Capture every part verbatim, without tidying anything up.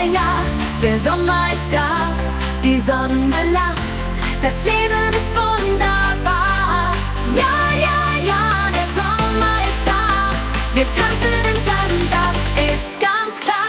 ja, der Sommer ist da, die Sonne lacht, das Leben ist wunderbar. Ja, ja, ja, der Sommer ist da, wir tanzen im Sand, das ist ganz klar.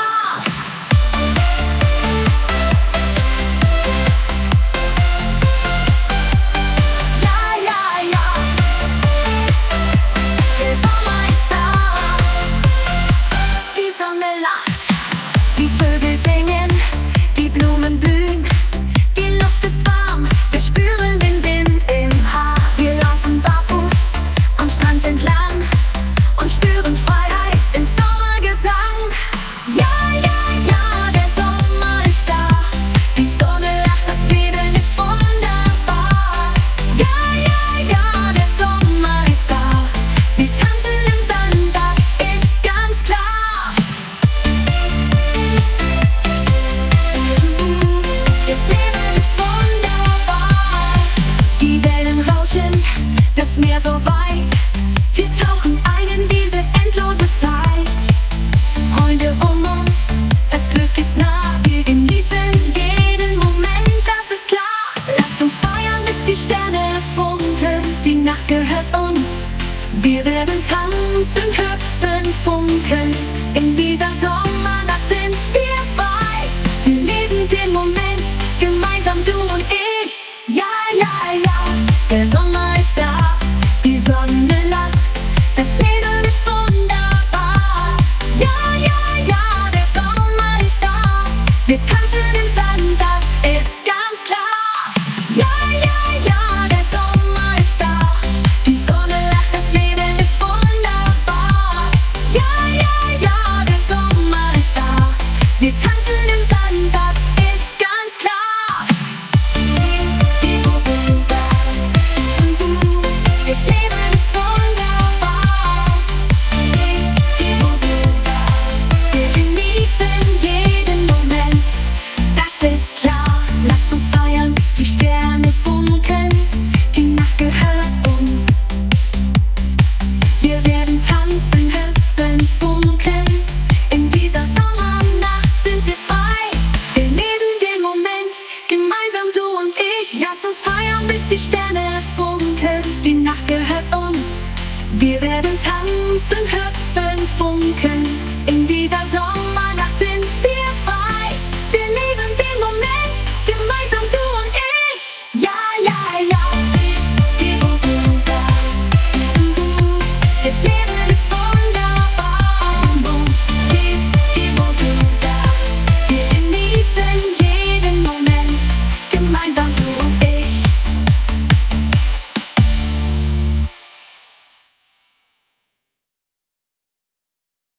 Die Vögel singen, die Blumen blühen, die Luft ist warm, wir spüren den Wind im Haar. Wir laufen barfuß am Strand entlang und spüren Freiheit im Sommergesang. Ja, ja, ja, der Sommer ist da, die Sonne lacht, das Leben ist wunderbar. Ja, ja, ja, der Sommer ist da, wir tanzen im Sand, das ist ganz klar. Das Meer so weit, wir tauchen ein in diese endlose Zeit. Freunde um uns, das Glück ist nah, wir genießen jeden Moment, das ist klar. Lasst uns feiern, bis die Sterne funkeln, die Nacht gehört uns. Wir werden tanzen, hüpfen, funkeln, in dieser Sommernacht sind wir frei. Wir leben den Moment, gemeinsam du und ich. Ja, ja, ja, der Sommer ist da, die Sonne lacht, das Leben ist wunderbar. Ja, ja, ja, der Sommer ist da, wir tanzen im Sand, das ist ganz klar. Ja, ja, ja, der Sommer ist da, die Sonne lacht, das Leben ist wunderbar. Ja, ja, ja, der Sommer ist da, wir tanzen